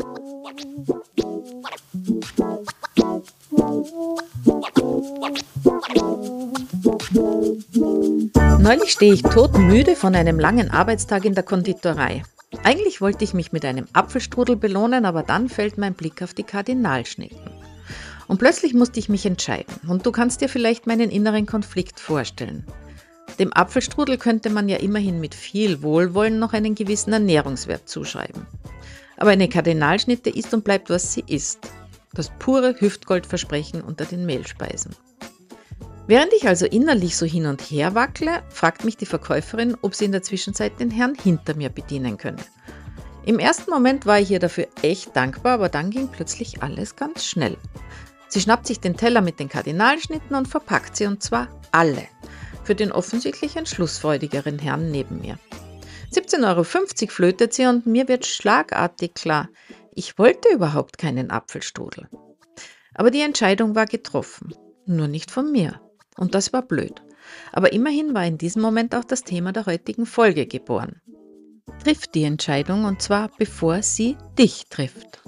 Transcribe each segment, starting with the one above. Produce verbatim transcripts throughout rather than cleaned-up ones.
Neulich stehe ich todmüde von einem langen Arbeitstag in der Konditorei. Eigentlich wollte ich mich mit einem Apfelstrudel belohnen, aber dann fällt mein Blick auf die Kardinalschnitten. Und plötzlich musste ich mich entscheiden. Und du kannst dir vielleicht meinen inneren Konflikt vorstellen. Dem Apfelstrudel könnte man ja immerhin mit viel Wohlwollen noch einen gewissen Ernährungswert zuschreiben. Aber eine Kardinalschnitte ist und bleibt, was sie ist. Das pure Hüftgoldversprechen unter den Mehlspeisen. Während ich also innerlich so hin und her wackle, fragt mich die Verkäuferin, ob sie in der Zwischenzeit den Herrn hinter mir bedienen könne. Im ersten Moment war ich ihr dafür echt dankbar, aber dann ging plötzlich alles ganz schnell. Sie schnappt sich den Teller mit den Kardinalschnitten und verpackt sie, und zwar alle, für den offensichtlich entschlussfreudigeren Herrn neben mir. siebzehn Euro fünfzig flötet sie und mir wird schlagartig klar, ich wollte überhaupt keinen Apfelstrudel. Aber die Entscheidung war getroffen, nur nicht von mir. Und das war blöd. Aber immerhin war in diesem Moment auch das Thema der heutigen Folge geboren. Triff die Entscheidung, und zwar bevor sie dich trifft.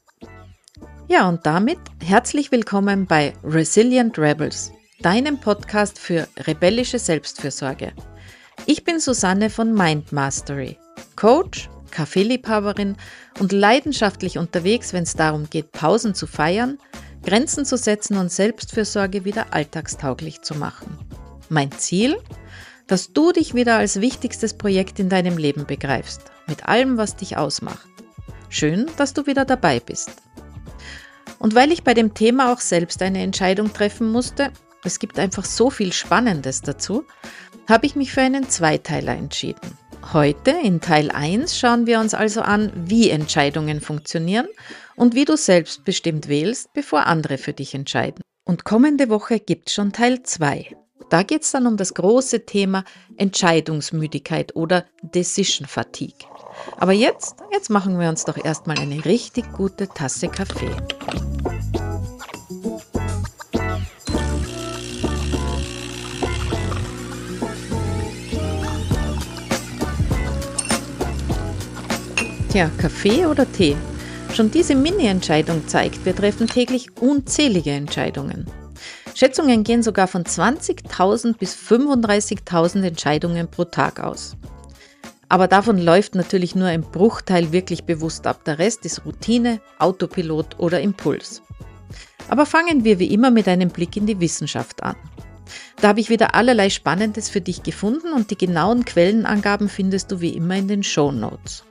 Ja, und damit herzlich willkommen bei Resilient Rebels, deinem Podcast für rebellische Selbstfürsorge. Ich bin Susanne von Mind Mastery, Coach, Kaffeeliebhaberin und leidenschaftlich unterwegs, wenn es darum geht, Pausen zu feiern, Grenzen zu setzen und Selbstfürsorge wieder alltagstauglich zu machen. Mein Ziel? Dass du dich wieder als wichtigstes Projekt in deinem Leben begreifst, mit allem, was dich ausmacht. Schön, dass du wieder dabei bist. Und weil ich bei dem Thema auch selbst eine Entscheidung treffen musste, es gibt einfach so viel Spannendes dazu, habe ich mich für einen Zweiteiler entschieden. Heute, in Teil eins, schauen wir uns also an, wie Entscheidungen funktionieren und wie du selbstbestimmt wählst, bevor andere für dich entscheiden. Und kommende Woche gibt es schon Teil zwei. Da geht es dann um das große Thema Entscheidungsmüdigkeit oder Decision Fatigue. Aber jetzt, jetzt machen wir uns doch erstmal eine richtig gute Tasse Kaffee. Tja, Kaffee oder Tee? Schon diese Mini-Entscheidung zeigt, wir treffen täglich unzählige Entscheidungen. Schätzungen gehen sogar von zwanzigtausend bis fünfunddreißigtausend Entscheidungen pro Tag aus. Aber davon läuft natürlich nur ein Bruchteil wirklich bewusst ab. Der Rest ist Routine, Autopilot oder Impuls. Aber fangen wir wie immer mit einem Blick in die Wissenschaft an. Da habe ich wieder allerlei Spannendes für dich gefunden und die genauen Quellenangaben findest du wie immer in den Shownotes.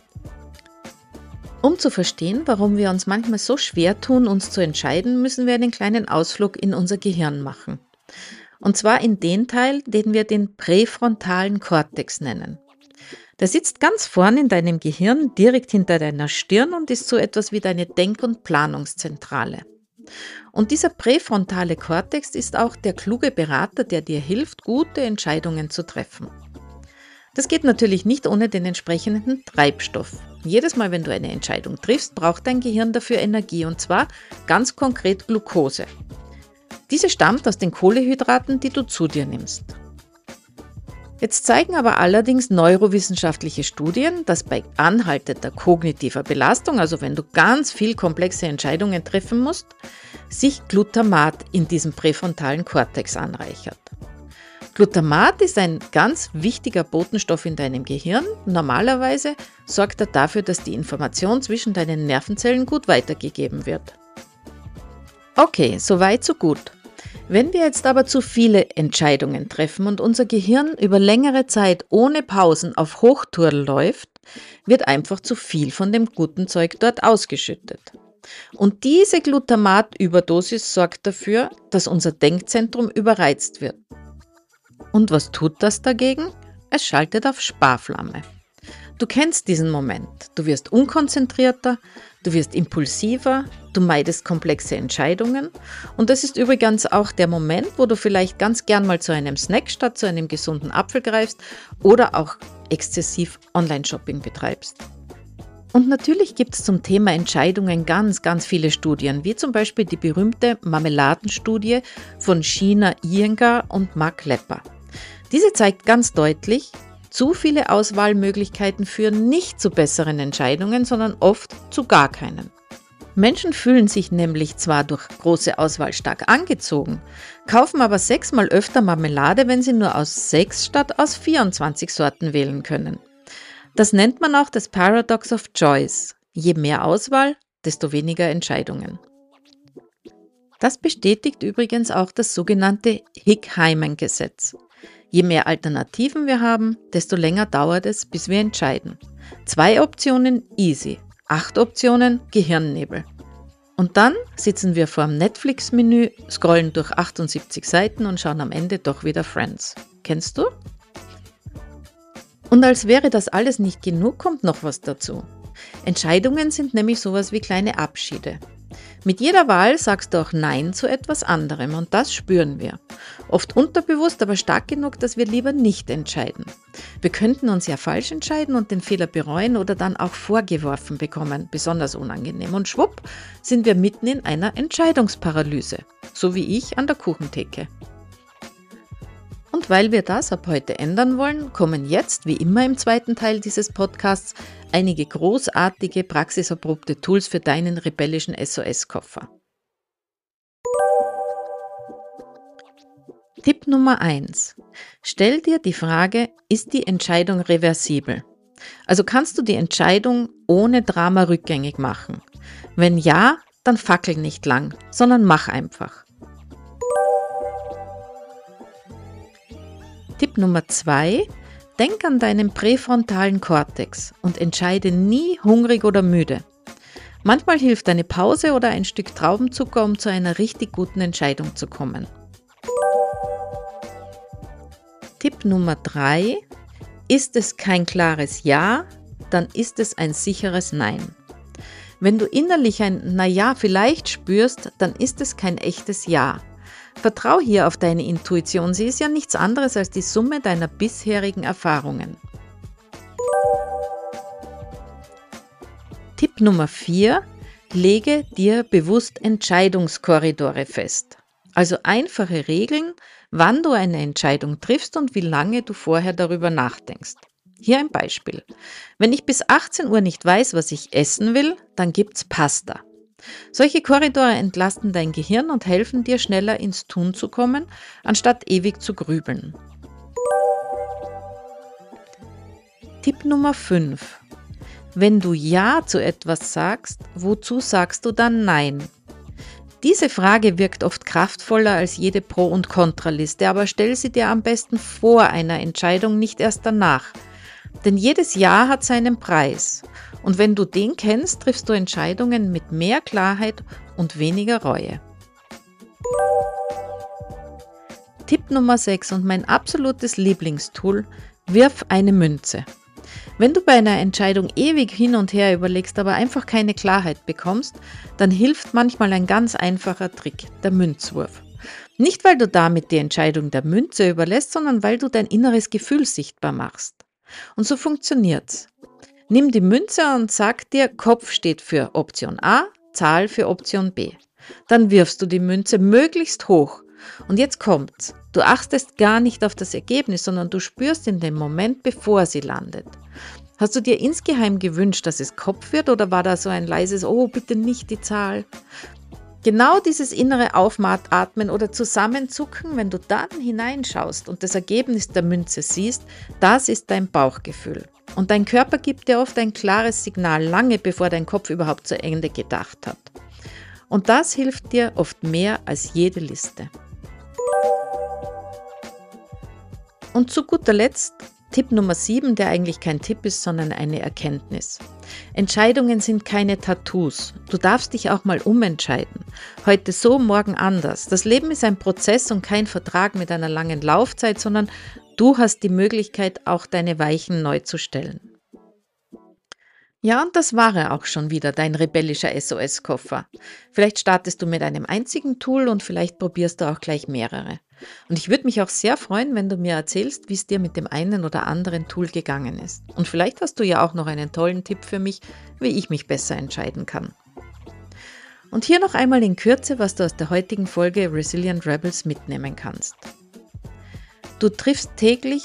Um zu verstehen, warum wir uns manchmal so schwer tun, uns zu entscheiden, müssen wir einen kleinen Ausflug in unser Gehirn machen. Und zwar in den Teil, den wir den präfrontalen Kortex nennen. Der sitzt ganz vorn in deinem Gehirn, direkt hinter deiner Stirn und ist so etwas wie deine Denk- und Planungszentrale. Und dieser präfrontale Kortex ist auch der kluge Berater, der dir hilft, gute Entscheidungen zu treffen. Das geht natürlich nicht ohne den entsprechenden Treibstoff. Jedes Mal, wenn du eine Entscheidung triffst, braucht dein Gehirn dafür Energie, und zwar ganz konkret Glucose. Diese stammt aus den Kohlenhydraten, die du zu dir nimmst. Jetzt zeigen aber allerdings neurowissenschaftliche Studien, dass bei anhaltender kognitiver Belastung, also wenn du ganz viel komplexe Entscheidungen treffen musst, sich Glutamat in diesem präfrontalen Kortex anreichert. Glutamat ist ein ganz wichtiger Botenstoff in deinem Gehirn. Normalerweise sorgt er dafür, dass die Information zwischen deinen Nervenzellen gut weitergegeben wird. Okay, soweit so gut. Wenn wir jetzt aber zu viele Entscheidungen treffen und unser Gehirn über längere Zeit ohne Pausen auf Hochtour läuft, wird einfach zu viel von dem guten Zeug dort ausgeschüttet. Und diese Glutamat-Überdosis sorgt dafür, dass unser Denkzentrum überreizt wird. Und was tut das dagegen? Es schaltet auf Sparflamme. Du kennst diesen Moment. Du wirst unkonzentrierter, du wirst impulsiver, du meidest komplexe Entscheidungen. Und das ist übrigens auch der Moment, wo du vielleicht ganz gern mal zu einem Snack statt zu einem gesunden Apfel greifst oder auch exzessiv Online-Shopping betreibst. Und natürlich gibt es zum Thema Entscheidungen ganz, ganz viele Studien, wie zum Beispiel die berühmte Marmeladenstudie von Sheena Iyengar und Mark Lepper. Diese zeigt ganz deutlich, Zu viele Auswahlmöglichkeiten führen nicht zu besseren Entscheidungen, sondern oft zu gar keinen. Menschen fühlen sich nämlich zwar durch große Auswahl stark angezogen, kaufen aber sechsmal öfter Marmelade, wenn sie nur aus sechs statt aus vierundzwanzig Sorten wählen können. Das nennt man auch das Paradox of Choice. Je mehr Auswahl, desto weniger Entscheidungen. Das bestätigt übrigens auch das sogenannte Hick-Hyman-Gesetz. Je mehr Alternativen wir haben, desto länger dauert es, bis wir entscheiden. Zwei Optionen, easy. Acht Optionen, Gehirnnebel. Und dann sitzen wir vor dem Netflix-Menü, scrollen durch achtundsiebzig Seiten und schauen am Ende doch wieder Friends. Kennst du? Und als wäre das alles nicht genug, kommt noch was dazu. Entscheidungen sind nämlich sowas wie kleine Abschiede. Mit jeder Wahl sagst du auch Nein zu etwas anderem und das spüren wir. Oft unterbewusst, aber stark genug, dass wir lieber nicht entscheiden. Wir könnten uns ja falsch entscheiden und den Fehler bereuen oder dann auch vorgeworfen bekommen, besonders unangenehm. Und schwupp, sind wir mitten in einer Entscheidungsparalyse, so wie ich an der Kuchentheke. Und weil wir das ab heute ändern wollen, kommen jetzt, wie immer im zweiten Teil dieses Podcasts, einige großartige, praxiserprobte Tools für deinen rebellischen S O S-Koffer. Tipp Nummer eins. Stell dir die Frage, ist die Entscheidung reversibel? Also kannst du die Entscheidung ohne Drama rückgängig machen? Wenn ja, dann fackel nicht lang, sondern mach einfach. Tipp Nummer zwei. Denk an deinen präfrontalen Kortex und entscheide nie hungrig oder müde. Manchmal hilft eine Pause oder ein Stück Traubenzucker, um zu einer richtig guten Entscheidung zu kommen. Tipp Nummer drei. Ist es kein klares Ja, dann ist es ein sicheres Nein. Wenn du innerlich ein Naja vielleicht spürst, dann ist es kein echtes Ja. Vertrau hier auf deine Intuition, sie ist ja nichts anderes als die Summe deiner bisherigen Erfahrungen. Tipp Nummer vier. Lege dir bewusst Entscheidungskorridore fest. Also einfache Regeln, wann du eine Entscheidung triffst und wie lange du vorher darüber nachdenkst. Hier ein Beispiel. Wenn ich bis achtzehn Uhr nicht weiß, was ich essen will, dann gibt's Pasta. Solche Korridore entlasten dein Gehirn und helfen dir, schneller ins Tun zu kommen, anstatt ewig zu grübeln. Tipp Nummer fünf. Wenn du Ja zu etwas sagst, wozu sagst du dann Nein? Diese Frage wirkt oft kraftvoller als jede Pro- und Kontraliste, aber stell sie dir am besten vor einer Entscheidung, nicht erst danach. Denn jedes Ja hat seinen Preis. Und wenn du den kennst, triffst du Entscheidungen mit mehr Klarheit und weniger Reue. Tipp Nummer sechs und mein absolutes Lieblingstool: Wirf eine Münze. Wenn du bei einer Entscheidung ewig hin und her überlegst, aber einfach keine Klarheit bekommst, dann hilft manchmal ein ganz einfacher Trick, der Münzwurf. Nicht, weil du damit die Entscheidung der Münze überlässt, sondern weil du dein inneres Gefühl sichtbar machst. Und so funktioniert's. Nimm die Münze und sag dir, Kopf steht für Option A, Zahl für Option B. Dann wirfst du die Münze möglichst hoch. Und jetzt kommt's. Du achtest gar nicht auf das Ergebnis, sondern du spürst in dem Moment, bevor sie landet. Hast du dir insgeheim gewünscht, dass es Kopf wird, oder war da so ein leises, oh, bitte nicht die Zahl? Genau dieses innere Aufatmen oder Zusammenzucken, wenn du dann hineinschaust und das Ergebnis der Münze siehst, das ist dein Bauchgefühl. Und dein Körper gibt dir oft ein klares Signal, lange bevor dein Kopf überhaupt zu Ende gedacht hat. Und das hilft dir oft mehr als jede Liste. Und zu guter Letzt Tipp Nummer sieben, der eigentlich kein Tipp ist, sondern eine Erkenntnis. Entscheidungen sind keine Tattoos. Du darfst dich auch mal umentscheiden. Heute so, morgen anders. Das Leben ist ein Prozess und kein Vertrag mit einer langen Laufzeit, sondern du hast die Möglichkeit, auch deine Weichen neu zu stellen. Ja, und das war er auch schon wieder, dein rebellischer S O S-Koffer. Vielleicht startest du mit einem einzigen Tool und vielleicht probierst du auch gleich mehrere. Und ich würde mich auch sehr freuen, wenn du mir erzählst, wie es dir mit dem einen oder anderen Tool gegangen ist. Und vielleicht hast du ja auch noch einen tollen Tipp für mich, wie ich mich besser entscheiden kann. Und hier noch einmal in Kürze, was du aus der heutigen Folge Resilient Rebels mitnehmen kannst. Du triffst täglich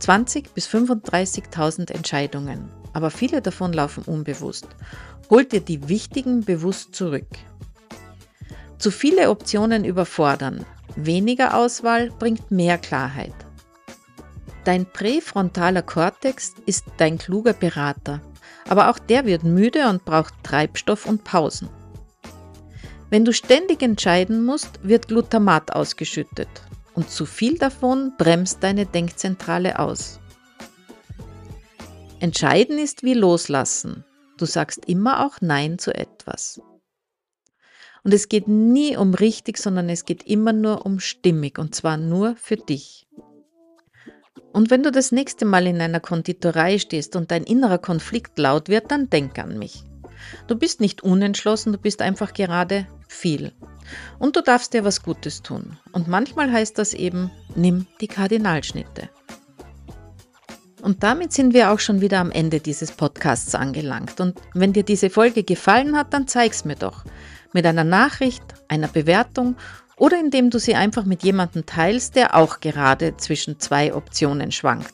zwanzigtausend bis fünfunddreißigtausend Entscheidungen, aber viele davon laufen unbewusst. Hol dir die wichtigen bewusst zurück. Zu viele Optionen überfordern. Weniger Auswahl bringt mehr Klarheit. Dein präfrontaler Kortex ist dein kluger Berater, aber auch der wird müde und braucht Treibstoff und Pausen. Wenn du ständig entscheiden musst, wird Glutamat ausgeschüttet und zu viel davon bremst deine Denkzentrale aus. Entscheiden ist wie loslassen. Du sagst immer auch Nein zu etwas. Und es geht nie um richtig, sondern es geht immer nur um stimmig und zwar nur für dich. Und wenn du das nächste Mal in einer Konditorei stehst und dein innerer Konflikt laut wird, dann denk an mich. Du bist nicht unentschlossen, du bist einfach gerade viel. Und du darfst dir was Gutes tun. Und manchmal heißt das eben, nimm die Kardinalschnitte. Und damit sind wir auch schon wieder am Ende dieses Podcasts angelangt. Und wenn dir diese Folge gefallen hat, dann zeig's mir doch. Mit einer Nachricht, einer Bewertung oder indem du sie einfach mit jemandem teilst, der auch gerade zwischen zwei Optionen schwankt.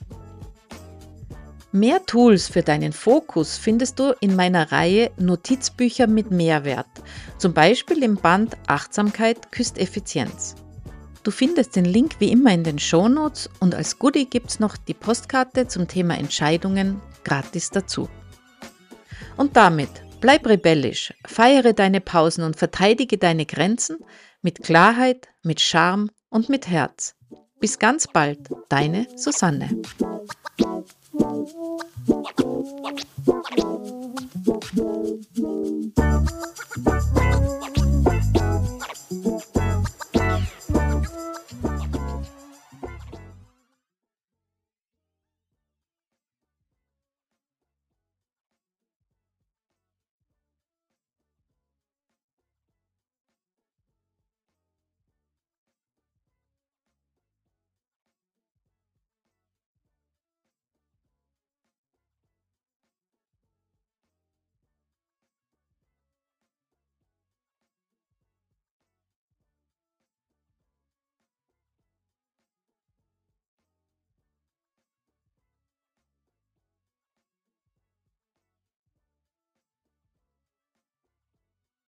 Mehr Tools für deinen Fokus findest du in meiner Reihe Notizbücher mit Mehrwert, zum Beispiel im Band Achtsamkeit küsst Effizienz. Du findest den Link wie immer in den Shownotes und als Goodie gibt's noch die Postkarte zum Thema Entscheidungen gratis dazu. Und damit bleib rebellisch, feiere deine Pausen und verteidige deine Grenzen mit Klarheit, mit Charme und mit Herz. Bis ganz bald, deine Susanne. Thank you.